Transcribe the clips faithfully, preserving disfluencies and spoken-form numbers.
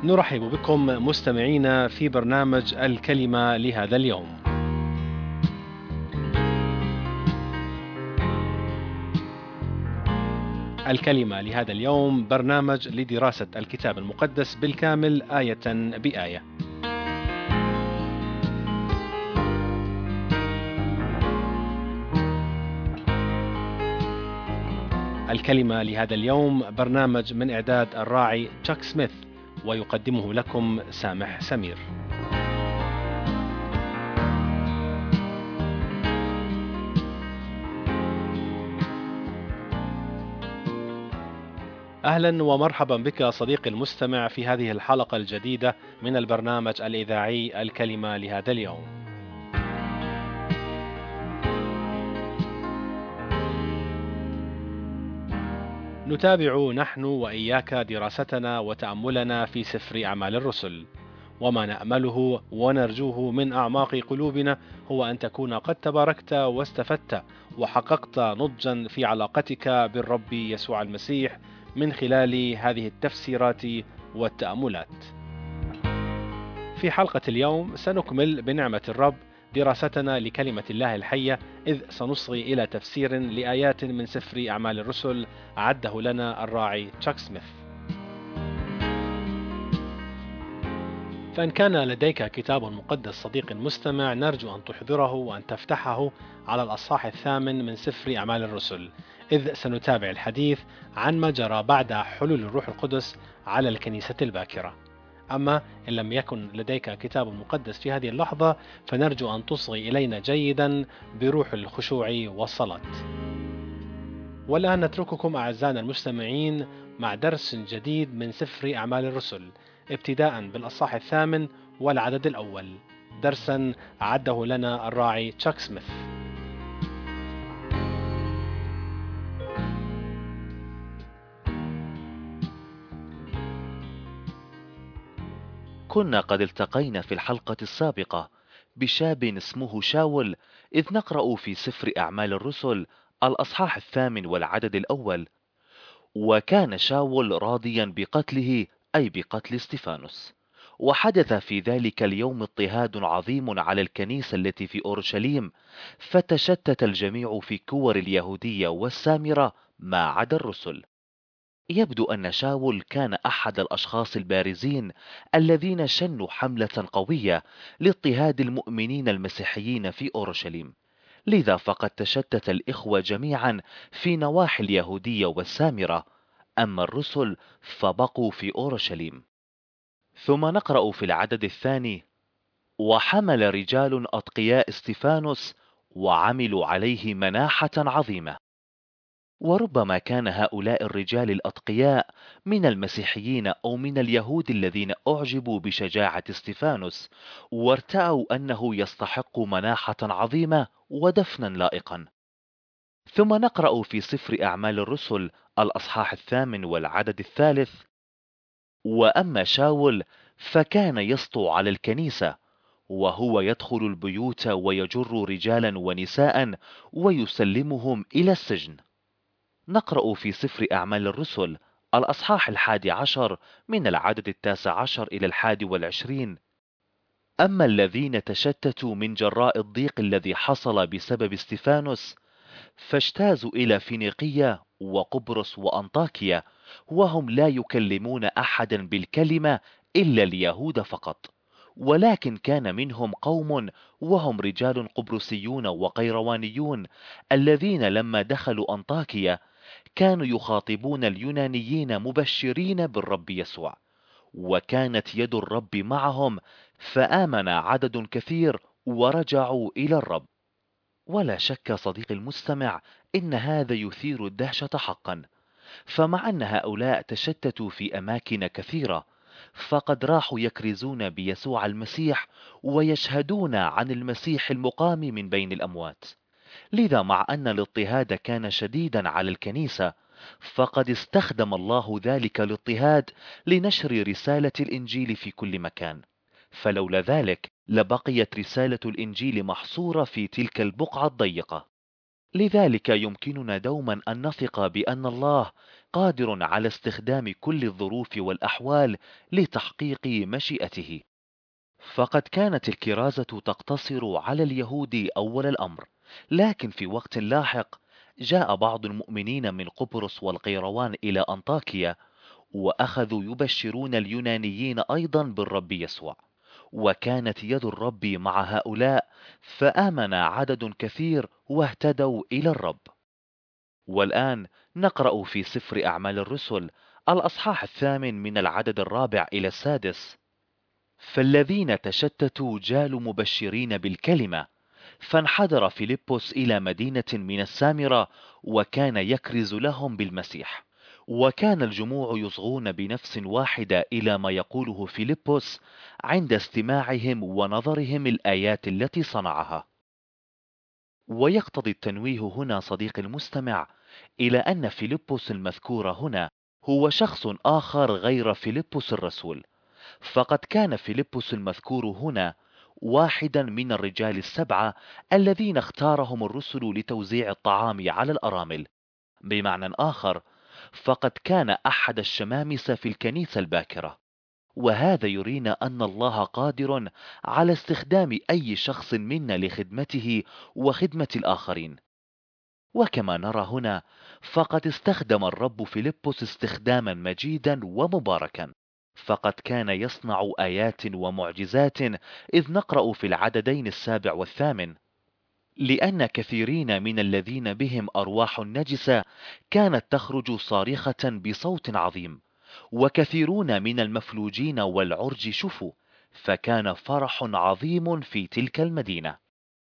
نرحب بكم مستمعينا في برنامج الكلمة لهذا اليوم. الكلمة لهذا اليوم برنامج لدراسة الكتاب المقدس بالكامل آية بآية. الكلمة لهذا اليوم برنامج من إعداد الراعي تشاك سميث، ويقدمه لكم سامح سمير. أهلا ومرحبا بك صديقي المستمع في هذه الحلقة الجديدة من البرنامج الإذاعي الكلمة لهذا اليوم. نتابع نحن وإياك دراستنا وتأملنا في سفر أعمال الرسل، وما نأمله ونرجوه من أعماق قلوبنا هو أن تكون قد تباركت واستفدت وحققت نضجا في علاقتك بالرب يسوع المسيح من خلال هذه التفسيرات والتأملات. في حلقة اليوم سنكمل بنعمة الرب دراستنا لكلمة الله الحية، إذ سنصغي إلى تفسير لآيات من سفر أعمال الرسل أعده لنا الراعي تشاك سميث. فإن كان لديك كتاب مقدس صديق مستمع، نرجو أن تحضره وأن تفتحه على الأصحاح الثامن من سفر أعمال الرسل، إذ سنتابع الحديث عن ما جرى بعد حلول الروح القدس على الكنيسة الباكرة. أما إن لم يكن لديك كتاب مقدس في هذه اللحظة، فنرجو أن تصغي إلينا جيدا بروح الخشوع والصلاة. والآن نترككم أعزائنا المستمعين مع درس جديد من سفر أعمال الرسل، ابتداء بالأصحاح الثامن والعدد الأول، درسا أعده لنا الراعي تشاك سميث. كنا قد التقينا في الحلقة السابقة بشاب اسمه شاول، إذ نقرأ في سفر أعمال الرسل الأصحاح الثامن والعدد الأول: وكان شاول راضيا بقتله، أي بقتل استفانوس. وحدث في ذلك اليوم اضطهاد عظيم على الكنيسة التي في أورشليم، فتشتت الجميع في كور اليهودية والسامرة ما عدا الرسل. يبدو أن شاول كان أحد الأشخاص البارزين الذين شنوا حملة قوية لاضطهاد المؤمنين المسيحيين في أورشليم، لذا فقد تشتت الإخوة جميعا في نواحي اليهودية والسامرة، أما الرسل فبقوا في أورشليم. ثم نقرأ في العدد الثاني: وحمل رجال أتقياء استفانوس وعملوا عليه مناحة عظيمة. وربما كان هؤلاء الرجال الأتقياء من المسيحيين أو من اليهود الذين أعجبوا بشجاعة استفانوس، وارتأوا أنه يستحق مناحة عظيمة ودفنا لائقا. ثم نقرأ في سفر أعمال الرسل الأصحاح الثامن والعدد الثالث: وأما شاول فكان يسطو على الكنيسة، وهو يدخل البيوت ويجر رجالا ونساء ويسلمهم إلى السجن. نقرأ في سفر أعمال الرسل الأصحاح الحادي عشر من العدد التاسع عشر إلى الحادي والعشرين: أما الذين تشتتوا من جراء الضيق الذي حصل بسبب استفانوس فاجتازوا إلى فينيقية وقبرص وأنطاكيا، وهم لا يكلمون أحدا بالكلمة إلا اليهود فقط. ولكن كان منهم قوم وهم رجال قبرصيون وقيروانيون، الذين لما دخلوا أنطاكيا كانوا يخاطبون اليونانيين مبشرين بالرب يسوع، وكانت يد الرب معهم، فآمن عدد كثير ورجعوا إلى الرب. ولا شك صديقي المستمع إن هذا يثير الدهشة حقا، فمع أن هؤلاء تشتتوا في أماكن كثيرة، فقد راحوا يكرزون بيسوع المسيح ويشهدون عن المسيح المقام من بين الأموات. لذا مع أن الاضطهاد كان شديدا على الكنيسة، فقد استخدم الله ذلك الاضطهاد لنشر رسالة الإنجيل في كل مكان، فلولا ذلك لبقيت رسالة الإنجيل محصورة في تلك البقعة الضيقة. لذلك يمكننا دوما أن نثق بأن الله قادر على استخدام كل الظروف والأحوال لتحقيق مشيئته. فقد كانت الكرازة تقتصر على اليهود أول الأمر، لكن في وقت لاحق جاء بعض المؤمنين من قبرص والقيروان إلى أنطاكيا، وأخذوا يبشرون اليونانيين أيضا بالرب يسوع، وكانت يد الرب مع هؤلاء، فآمن عدد كثير واهتدوا إلى الرب. والآن نقرأ في سفر أعمال الرسل الأصحاح الثامن من العدد الرابع إلى السادس: فالذين تشتتوا جالوا مبشرين بالكلمة، فانحدر فيلبس إلى مدينة من السامرة، وكان يكرز لهم بالمسيح. وكان الجموع يصغون بنفس واحدة إلى ما يقوله فيلبس عند استماعهم ونظرهم الآيات التي صنعها. ويقتضي التنويه هنا صديقي المستمع إلى أن فيلبس المذكور هنا هو شخص آخر غير فيلبس الرسول، فقد كان فيلبس المذكور هنا واحدا من الرجال السبعة الذين اختارهم الرسل لتوزيع الطعام على الأرامل. بمعنى آخر، فقد كان أحد الشمامسة في الكنيسة الباكرة، وهذا يرينا أن الله قادر على استخدام أي شخص منا لخدمته وخدمة الآخرين. وكما نرى هنا، فقد استخدم الرب فيلبس استخداما مجيدا ومباركا، فقد كان يصنع آيات ومعجزات، إذ نقرأ في العددين السابع والثامن: لأن كثيرين من الذين بهم أرواح نجسة كانت تخرج صارخة بصوت عظيم، وكثيرون من المفلوجين والعرج شفوا، فكان فرح عظيم في تلك المدينة.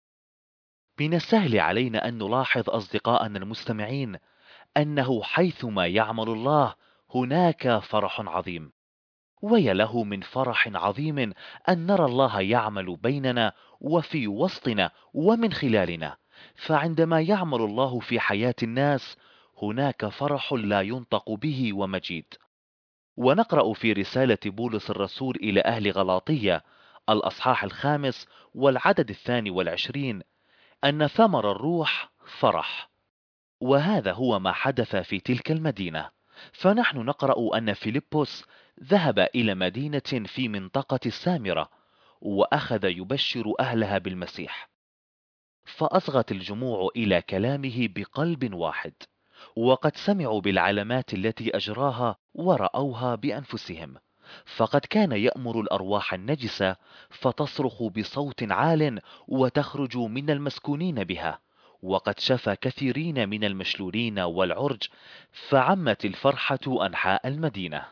من السهل علينا أن نلاحظ أصدقائنا المستمعين أنه حيثما يعمل الله هناك فرح عظيم، ويا له من فرح عظيم أن نرى الله يعمل بيننا وفي وسطنا ومن خلالنا. فعندما يعمل الله في حياة الناس هناك فرح لا ينطق به ومجيد. ونقرأ في رسالة بولس الرسول إلى أهل غلاطية الأصحاح الخامس والعدد الثاني والعشرين أن ثمر الروح فرح، وهذا هو ما حدث في تلك المدينة. فنحن نقرأ أن فيلبس ذهب إلى مدينة في منطقة السامرة، وأخذ يبشر أهلها بالمسيح، فأصغت الجموع إلى كلامه بقلب واحد، وقد سمعوا بالعلامات التي أجراها ورأوها بأنفسهم. فقد كان يأمر الأرواح النجسة فتصرخ بصوت عال وتخرج من المسكونين بها، وقد شفى كثيرين من المشلولين والعرج، فعمت الفرحة أنحاء المدينة.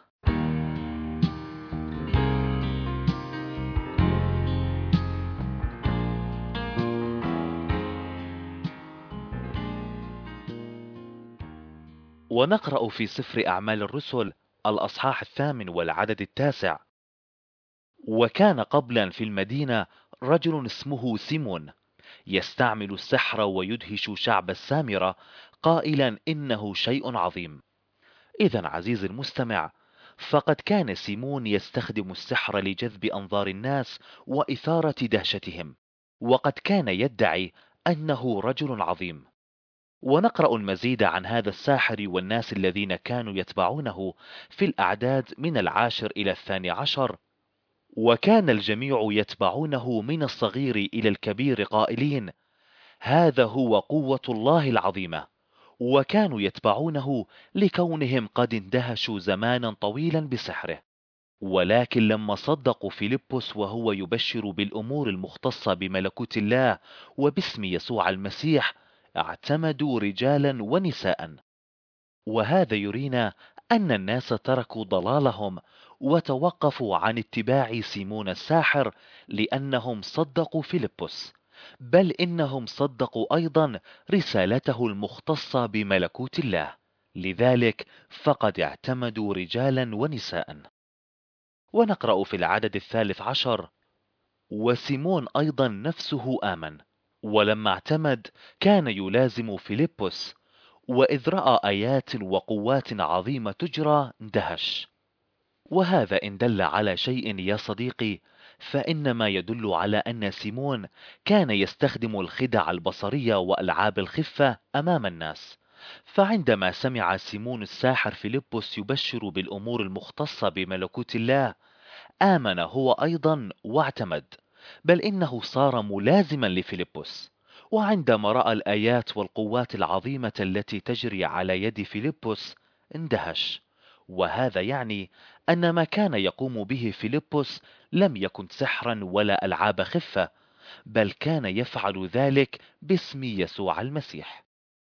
ونقرأ في سفر أعمال الرسل الأصحاح الثامن والعدد التاسع: وكان قبلا في المدينة رجل اسمه سيمون يستعمل السحر ويدهش شعب السامرة، قائلا إنه شيء عظيم. إذن عزيزي المستمع، فقد كان سيمون يستخدم السحر لجذب أنظار الناس وإثارة دهشتهم، وقد كان يدعي أنه رجل عظيم. ونقرأ المزيد عن هذا الساحر والناس الذين كانوا يتبعونه في الأعداد من العاشر إلى الثاني عشر: وكان الجميع يتبعونه من الصغير إلى الكبير قائلين: هذا هو قوة الله العظيمة. وكانوا يتبعونه لكونهم قد اندهشوا زمانا طويلا بسحره. ولكن لما صدقوا فيلبس وهو يبشر بالأمور المختصة بملكوت الله وباسم يسوع المسيح، اعتمدوا رجالا ونساء. وهذا يرينا أن الناس تركوا ضلالهم وتوقفوا عن اتباع سيمون الساحر لأنهم صدقوا فيلبس، بل إنهم صدقوا أيضا رسالته المختصة بملكوت الله، لذلك فقد اعتمدوا رجالا ونساء. ونقرأ في العدد الثالث عشر: وسيمون أيضا نفسه آمن، ولما اعتمد كان يلازم فيلبس، وإذ رأى آيات وقوات عظيمة تجرى اندهش. وهذا إن دل على شيء يا صديقي فإنما يدل على أن سيمون كان يستخدم الخدع البصرية وألعاب الخفة أمام الناس، فعندما سمع سيمون الساحر فيلبس يبشر بالأمور المختصة بملكوت الله، آمن هو أيضا واعتمد، بل إنه صار ملازما لفيلبس. وعندما رأى الآيات والقوات العظيمة التي تجري على يد فيلبس اندهش. وهذا يعني أن ما كان يقوم به فيلبس لم يكن سحرا ولا ألعاب خفة، بل كان يفعل ذلك باسم يسوع المسيح.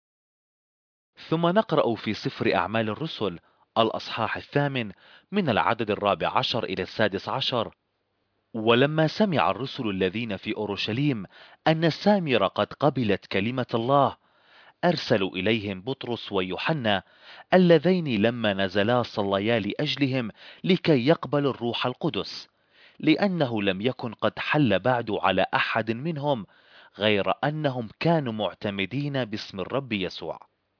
ثم نقرأ في سفر أعمال الرسل الأصحاح الثامن من العدد الرابع عشر إلى السادس عشر: ولما سمع الرسل الذين في أورشليم أن السامرة قد قبلت كلمة الله، أرسلوا إليهم بطرس ويوحنا، اللذين لما نزلا صليا لأجلهم لكي يقبلوا الروح القدس، لأنه لم يكن قد حل بعد على أحد منهم، غير أنهم كانوا معتمدين باسم الرب يسوع.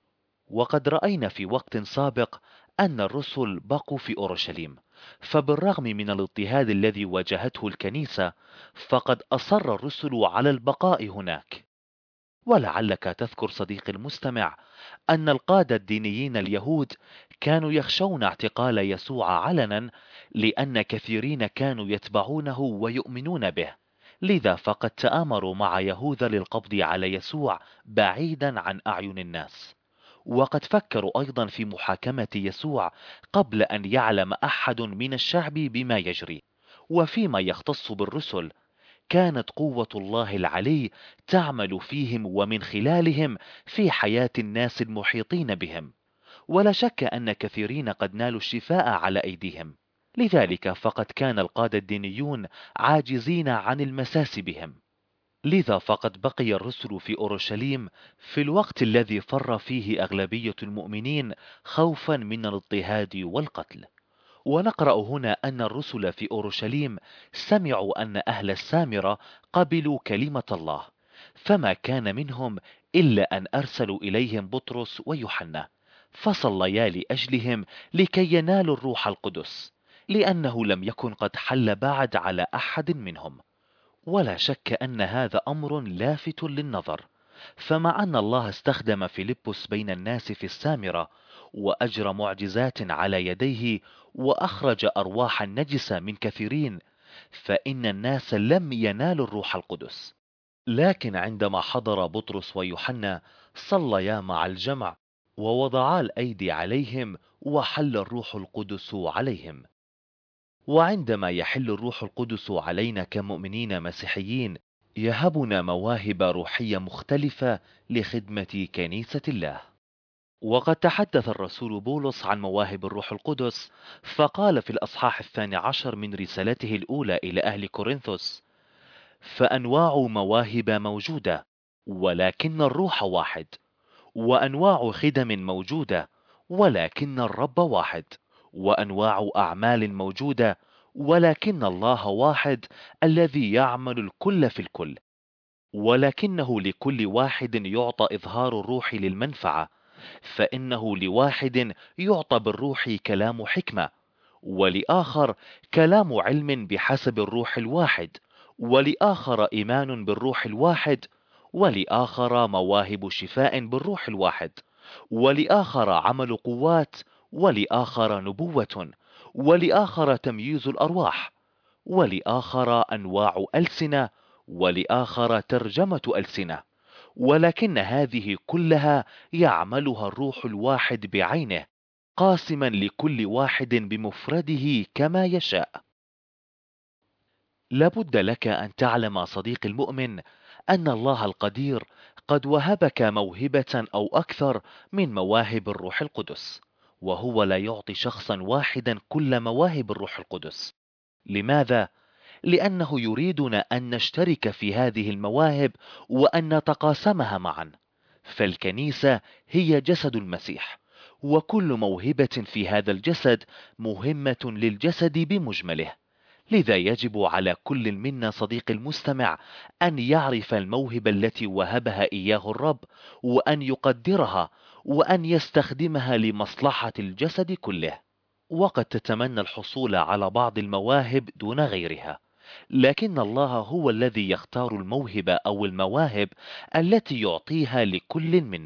وقد رأينا في وقت سابق أن الرسل بقوا في أورشليم، فبالرغم من الاضطهاد الذي واجهته الكنيسة، فقد أصر الرسل على البقاء هناك. ولعلك تذكر صديقي المستمع أن القادة الدينيين اليهود كانوا يخشون اعتقال يسوع علنا، لأن كثيرين كانوا يتبعونه ويؤمنون به، لذا فقد تآمروا مع يهوذا للقبض على يسوع بعيدا عن أعين الناس. وقد فكروا أيضا في محاكمة يسوع قبل أن يعلم أحد من الشعب بما يجري. وفيما يختص بالرسل، كانت قوة الله العلي تعمل فيهم ومن خلالهم في حياة الناس المحيطين بهم، ولا شك أن كثيرين قد نالوا الشفاء على أيديهم. لذلك فقد كان القادة الدينيون عاجزين عن المساس بهم، لذا فقد بقي الرسل في أورشليم في الوقت الذي فر فيه أغلبية المؤمنين خوفا من الاضطهاد والقتل. ونقرأ هنا أن الرسل في أورشليم سمعوا أن أهل السامرة قبلوا كلمة الله، فما كان منهم إلا أن أرسلوا إليهم بطرس ويوحنا، فصليا لأجلهم لكي ينالوا الروح القدس، لأنه لم يكن قد حل بعد على أحد منهم. ولا شك أن هذا أمر لافت للنظر، فمع أن الله استخدم فيلبس بين الناس في السامرة وأجرى معجزات على يديه وأخرج أرواحا نجسة من كثيرين، فإن الناس لم ينالوا الروح القدس. لكن عندما حضر بطرس ويوحنا صليا مع الجمع ووضعا الأيدي عليهم وحل الروح القدس عليهم. وعندما يحل الروح القدس علينا كمؤمنين مسيحيين، يهبنا مواهب روحية مختلفة لخدمة كنيسة الله. وقد تحدث الرسول بولس عن مواهب الروح القدس، فقال في الأصحاح الثاني عشر من رسالته الأولى إلى أهل كورنثوس: فأنواع مواهب موجودة، ولكن الروح واحد، وأنواع خدم موجودة، ولكن الرب واحد، وأنواع أعمال موجودة، ولكن الله واحد الذي يعمل الكل في الكل. ولكنه لكل واحد يعطى إظهار الروح للمنفعة، فإنه لواحد يعطى بالروح كلام حكمة، ولآخر كلام علم بحسب الروح الواحد، ولآخر إيمان بالروح الواحد، ولآخر مواهب شفاء بالروح الواحد، ولآخر عمل قوات، ولآخر نبوة، ولآخر تمييز الأرواح، ولآخر أنواع ألسنة، ولآخر ترجمة ألسنة. ولكن هذه كلها يعملها الروح الواحد بعينه، قاسما لكل واحد بمفرده كما يشاء. لابد لك أن تعلم صديقي المؤمن أن الله القدير قد وهبك موهبة أو أكثر من مواهب الروح القدس، وهو لا يعطي شخصا واحدا كل مواهب الروح القدس. لماذا؟ لأنه يريدنا أن نشترك في هذه المواهب وأن نتقاسمها معا. فالكنيسة هي جسد المسيح، وكل موهبة في هذا الجسد مهمة للجسد بمجمله. لذا يجب على كل منا صديقي المستمع أن يعرف الموهبة التي وهبها إياه الرب، وأن يقدرها، وأن يستخدمها لمصلحة الجسد كله. وقد تتمنى الحصول على بعض المواهب دون غيرها، لكن الله هو الذي يختار الموهبة أو المواهب التي يعطيها لكل منا،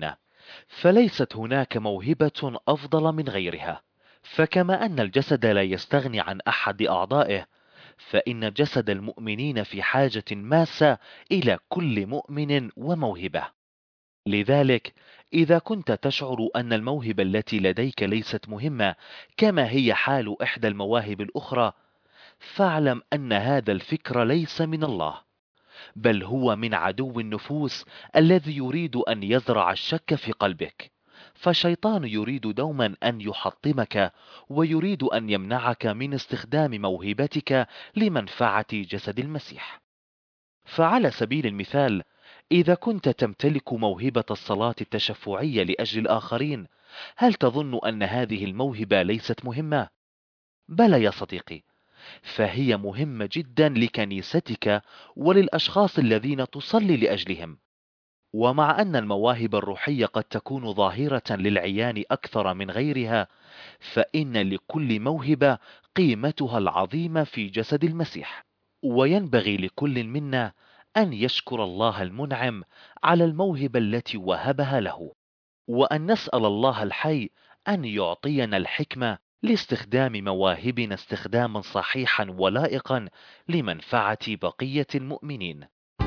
فليست هناك موهبة أفضل من غيرها. فكما أن الجسد لا يستغني عن أحد أعضائه، فإن جسد المؤمنين في حاجة ماسة إلى كل مؤمن وموهبة. لذلك إذا كنت تشعر أن الموهبة التي لديك ليست مهمة كما هي حال إحدى المواهب الأخرى، فاعلم أن هذا الفكر ليس من الله، بل هو من عدو النفوس الذي يريد أن يزرع الشك في قلبك. فالشيطان يريد دوما أن يحطمك، ويريد أن يمنعك من استخدام موهبتك لمنفعة جسد المسيح. فعلى سبيل المثال، إذا كنت تمتلك موهبة الصلاة التشفعية لأجل الآخرين، هل تظن أن هذه الموهبة ليست مهمة؟ بلى يا صديقي، فهي مهمة جدا لكنيستك وللأشخاص الذين تصلي لأجلهم. ومع أن المواهب الروحية قد تكون ظاهرة للعيان أكثر من غيرها، فإن لكل موهبة قيمتها العظيمة في جسد المسيح. وينبغي لكل منا أن يشكر الله المنعم على الموهبة التي وهبها له، وأن نسأل الله الحي أن يعطينا الحكمة لاستخدام مواهبنا استخداما صحيحا ولائقا لمنفعة بقية المؤمنين.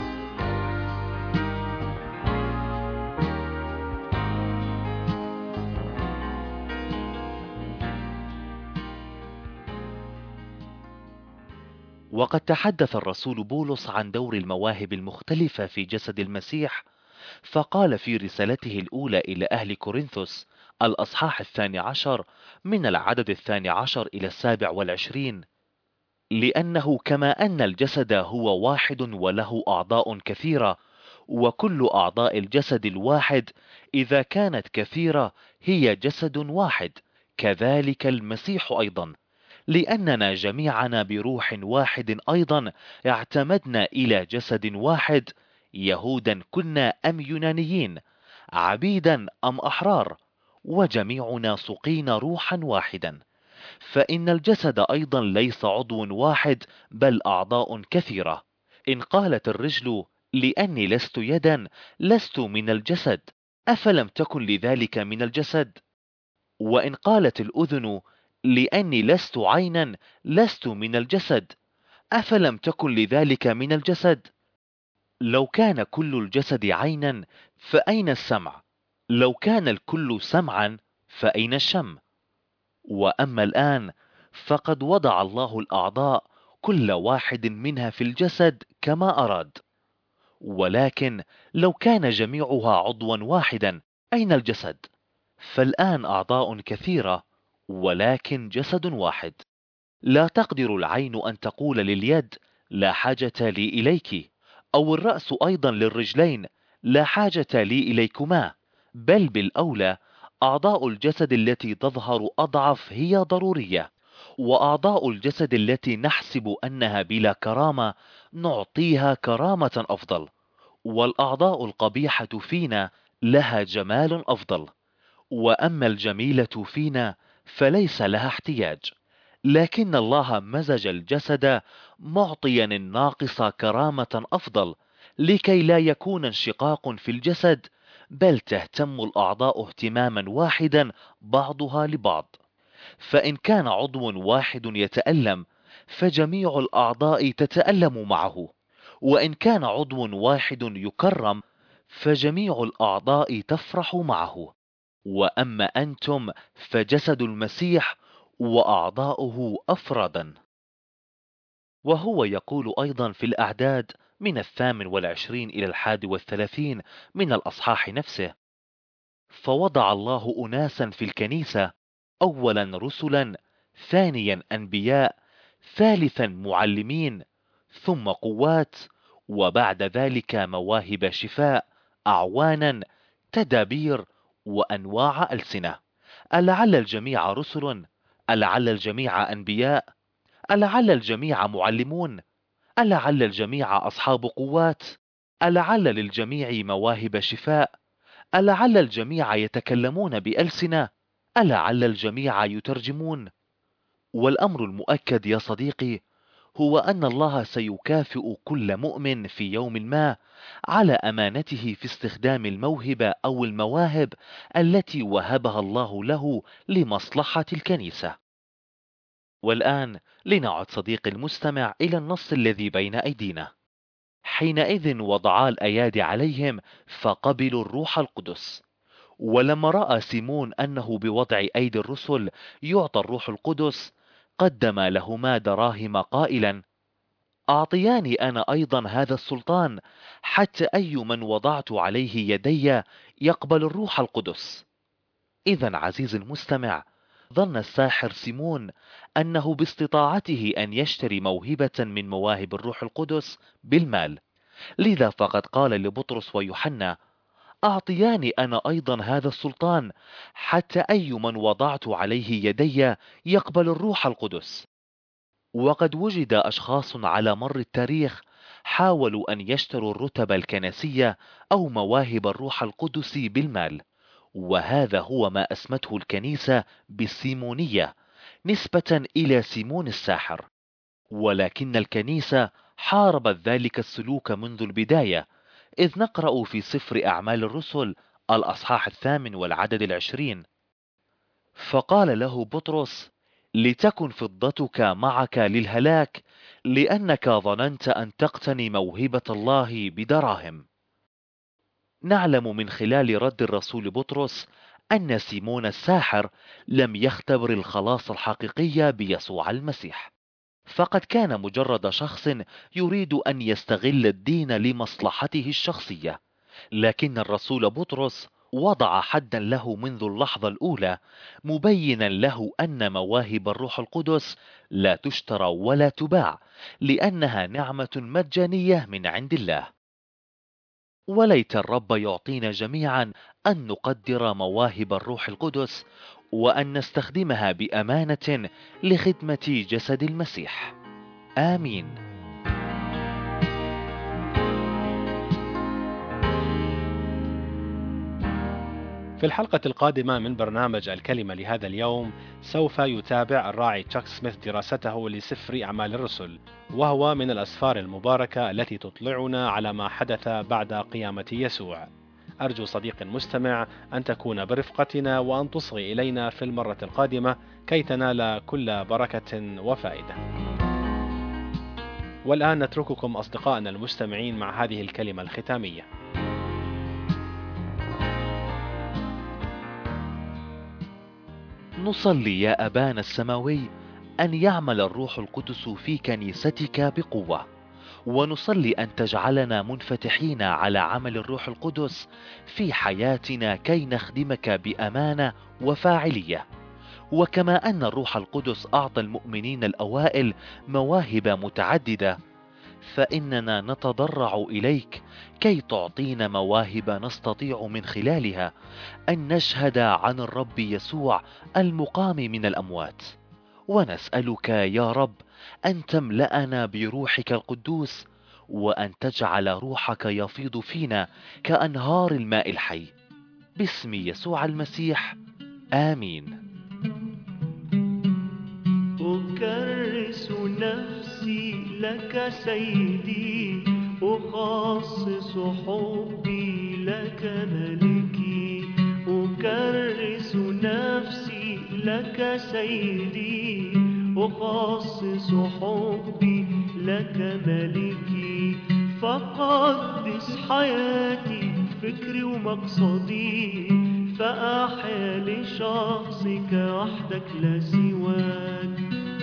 وقد تحدث الرسول بولس عن دور المواهب المختلفة في جسد المسيح، فقال في رسالته الأولى إلى أهل كورنثوس الأصحاح الثاني عشر من العدد الثاني عشر إلى السابع والعشرين: لأنه كما أن الجسد هو واحد وله أعضاء كثيرة، وكل أعضاء الجسد الواحد إذا كانت كثيرة هي جسد واحد، كذلك المسيح أيضا، لأننا جميعنا بروح واحد أيضا اعتمدنا إلى جسد واحد، يهودا كنا أم يونانيين، عبيدا أم أحرار، وجميعنا سقينا روحا واحدا. فإن الجسد أيضا ليس عضو واحد بل أعضاء كثيرة. إن قالت الرجل لأني لست يدا لست من الجسد، أفلم تكن لذلك من الجسد؟ وإن قالت الأذن لأني لست عينا لست من الجسد، أفلم تكن لذلك من الجسد؟ لو كان كل الجسد عينا فأين السمع؟ لو كان الكل سمعا فأين الشم؟ وأما الآن فقد وضع الله الأعضاء كل واحد منها في الجسد كما أراد. ولكن لو كان جميعها عضوا واحدا أين الجسد؟ فالآن أعضاء كثيرة ولكن جسد واحد. لا تقدر العين أن تقول لليد لا حاجة لي إليك، أو الرأس أيضا للرجلين لا حاجة لي إليكما، بل بالأولى أعضاء الجسد التي تظهر أضعف هي ضرورية، وأعضاء الجسد التي نحسب أنها بلا كرامة نعطيها كرامة أفضل، والأعضاء القبيحة فينا لها جمال أفضل، وأما الجميلة فينا فليس لها احتياج. لكن الله مزج الجسد معطيا الناقص كرامة أفضل، لكي لا يكون انشقاق في الجسد، بل تهتم الأعضاء اهتماما واحدا بعضها لبعض. فإن كان عضو واحد يتألم فجميع الأعضاء تتألم معه، وإن كان عضو واحد يكرم فجميع الأعضاء تفرح معه. وأما أنتم فجسد المسيح وأعضاؤه أفرادا. وهو يقول أيضا في الأعداد من الثامن والعشرين إلى الحادي والثلاثين من الأصحاح نفسه: فوضع الله أناسا في الكنيسة، أولا رسلا، ثانيا أنبياء، ثالثا معلمين، ثم قوات، وبعد ذلك مواهب شفاء، أعوانا، تدابير، وأنواع ألسنة. ألعل الجميع رسل؟ ألعل الجميع أنبياء؟ ألعل الجميع معلمون؟ ألعل الجميع أصحاب قوات؟ ألعل للجميع مواهب شفاء؟ ألعل الجميع يتكلمون بألسنة؟ ألعل الجميع يترجمون؟ والأمر المؤكد يا صديقي هو أن الله سيكافئ كل مؤمن في يوم ما على أمانته في استخدام الموهبة أو المواهب التي وهبها الله له لمصلحة الكنيسة. والآن لنعد صديقي المستمع إلى النص الذي بين أيدينا. حينئذ وضعا الأيادي عليهم فقبلوا الروح القدس. ولما رأى سيمون أنه بوضع أيدي الرسل يعطى الروح القدس، قدم لهما دراهم قائلا: أعطياني أنا أيضا هذا السلطان، حتى أي من وضعت عليه يدي يقبل الروح القدس. إذا عزيزي المستمع، ظن الساحر سيمون أنه باستطاعته أن يشتري موهبة من مواهب الروح القدس بالمال، لذا فقد قال لبطرس ويوحنا: أعطياني أنا أيضا هذا السلطان، حتى أي من وضعت عليه يدي يقبل الروح القدس. وقد وجد أشخاص على مر التاريخ حاولوا أن يشتروا الرتب الكنسية أو مواهب الروح القدس بالمال، وهذا هو ما أسمته الكنيسة بالسيمونية نسبة إلى سيمون الساحر. ولكن الكنيسة حاربت ذلك السلوك منذ البداية، إذ نقرأ في سفر أعمال الرسل الأصحاح الثامن والعدد العشرين: فقال له بطرس: لتكن فضتك معك للهلاك، لأنك ظننت أن تقتني موهبة الله بدراهم. نعلم من خلال رد الرسول بطرس أن سيمون الساحر لم يختبر الخلاص الحقيقي بيسوع المسيح، فقد كان مجرد شخص يريد أن يستغل الدين لمصلحته الشخصية. لكن الرسول بطرس وضع حدا له منذ اللحظة الأولى، مبينا له أن مواهب الروح القدس لا تشترى ولا تباع، لأنها نعمة مجانية من عند الله. وليت الرب يعطينا جميعا أن نقدر مواهب الروح القدس وأن نستخدمها بأمانة لخدمة جسد المسيح. آمين. في الحلقة القادمة من برنامج الكلمة لهذا اليوم سوف يتابع الراعي تشاك سميث دراسته لسفر أعمال الرسل، وهو من الأسفار المباركة التي تطلعنا على ما حدث بعد قيامة يسوع. أرجو صديقي المستمع أن تكون برفقتنا وأن تصغي إلينا في المرة القادمة كي تنال كل بركة وفائدة. والآن نترككم أصدقائنا المستمعين مع هذه الكلمة الختامية. نصلي يا أبانا السماوي أن يعمل الروح القدس في كنيستك بقوة، ونصلي أن تجعلنا منفتحين على عمل الروح القدس في حياتنا كي نخدمك بأمانة وفاعلية. وكما أن الروح القدس أعطى المؤمنين الأوائل مواهب متعددة، فإننا نتضرع إليك كي تعطينا مواهب نستطيع من خلالها أن نشهد عن الرب يسوع المقام من الأموات. ونسألك يا رب أن تملأنا بروحك القدوس، وأن تجعل روحك يفيض فينا كأنهار الماء الحي، باسم يسوع المسيح، آمين. أكرس نفسي لك سيدي، أخصص حبي لك ملكي. أكرس نفسي لك سيدي، أخصص حبي لك ملكي. فقدس حياتي فكري ومقصدي، فأحيا لشخصك وحدك لا سواك.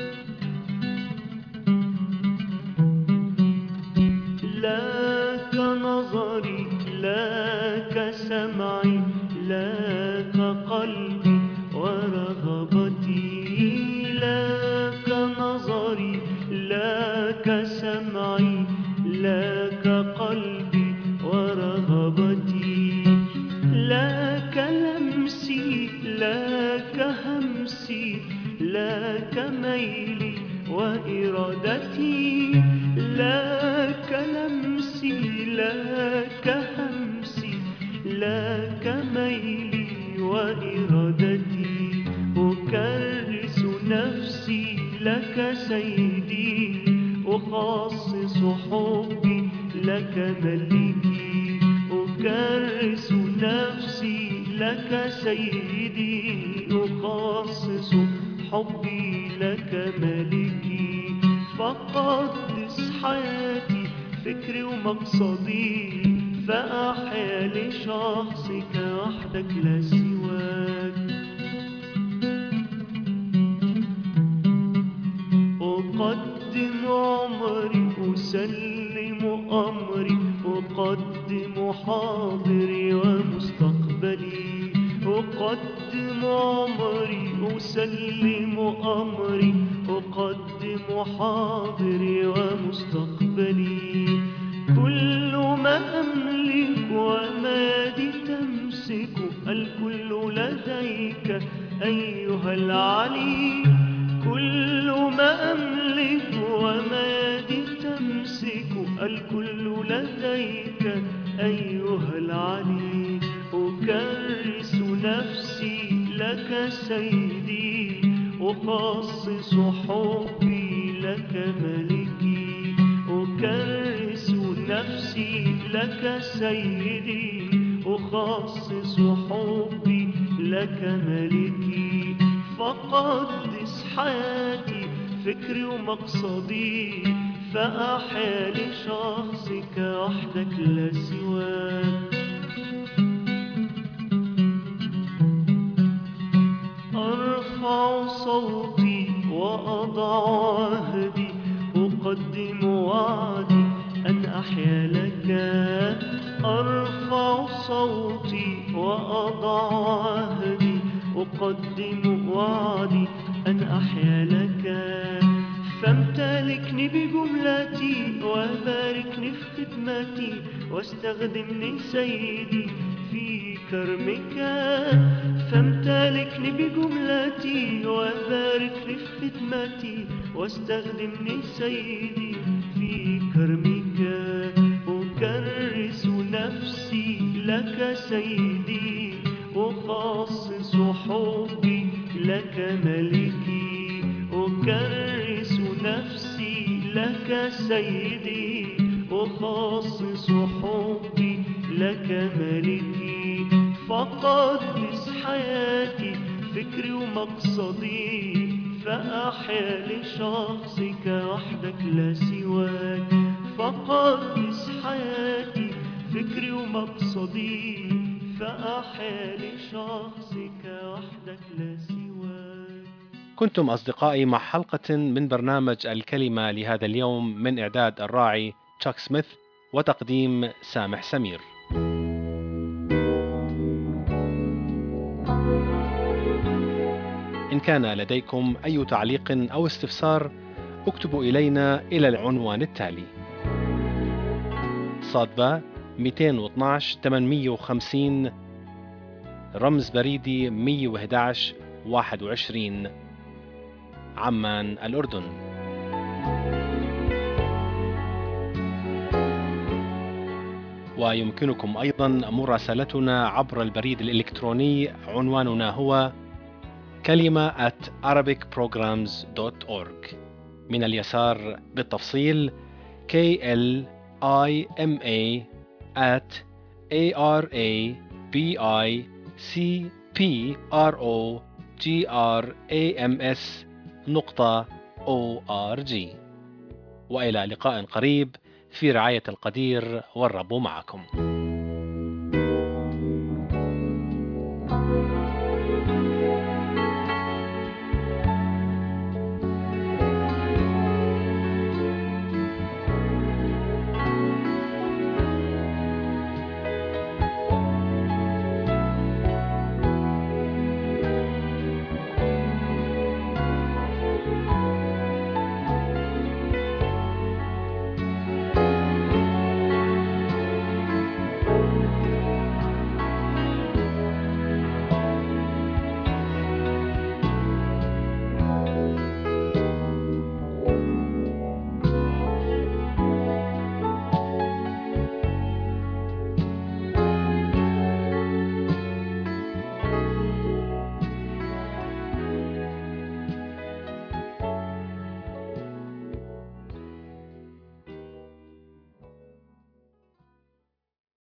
لك نظري لك سمعي لك قلبي ورغبتي. لك نظري لك سمعي لك قلبي ورغبتي. لك لمسي لك همسي لك ميلي وإرادتي. لك لمسي لك همسي لك ميلي وإرادتي. أكرس نفسي لك سيدي، أخصص حبي لك ملكي، أكرس نفسي لك سيدي، أخصص حبي لك ملكي، فقدس حياتي فكري ومقصدي، فأحيا لشخصك وحدك لا سواك. أقدم عمري أسلم أمري، أقدم حاضري ومستقبلي، أقدم عمري أسلم أمري، أقدم حاضري ومستقبلي، كل ما أملك ومادي تمسك، الكل لديك أيها العلي، كل ما أملك ومادي تمسك، الكل لديك أيها العلي، أكرس نفسي لك سيدي، أخصص حبي لك ملكي، أكرس نفسي لك سيدي، أخصص حبي لك ملكي، فقدس حياتي فكري ومقصدي، فأحيا لشخصك وحدك لا سواك. أرفع صوتي وأضع عهدي، أقدم وعدي أن أحيا لك، أرفع صوتي وأضع عهدي، أقدم وعدي أن أحيا لك، فامتلكني بجملتي وباركني في خدمتي، واستخدمني سيدي في كرمك، فامتلكني بجملتي وباركني في خدمتي، واستخدمني سيدي في كرمك، أكرس نفسي لك سيدي، أخصص حبي لك ملكي، أكرس نفسي لك سيدي، أخصص حبي لك ملكي، فقدس حياتي فكري ومقصدي، فأحيا لشخصك وحدك لا سواك، فقدس حياتي فكري ومقصدي، فأحيا لشخصك وحدك لا سواك. كنتم أصدقائي مع حلقة من برنامج الكلمة لهذا اليوم، من إعداد الراعي تشاك سميث وتقديم سامح سمير. إن كان لديكم أي تعليق أو استفسار، اكتبوا إلينا إلى العنوان التالي: صادبة مئتين واثناشر ثمانمئة وخمسين، رمز بريدي مئة وأحد عشر واحد وعشرين، عمان، الأردن. ويمكنكم أيضا مراسلتنا عبر البريد الإلكتروني، عنواننا هو كلمة at arabic programs dot org. من اليسار بالتفصيل K L I M A at A R A B I C P R O G R A M S نقطة O R G. وإلى لقاء قريب في رعاية القدير، والرب معكم.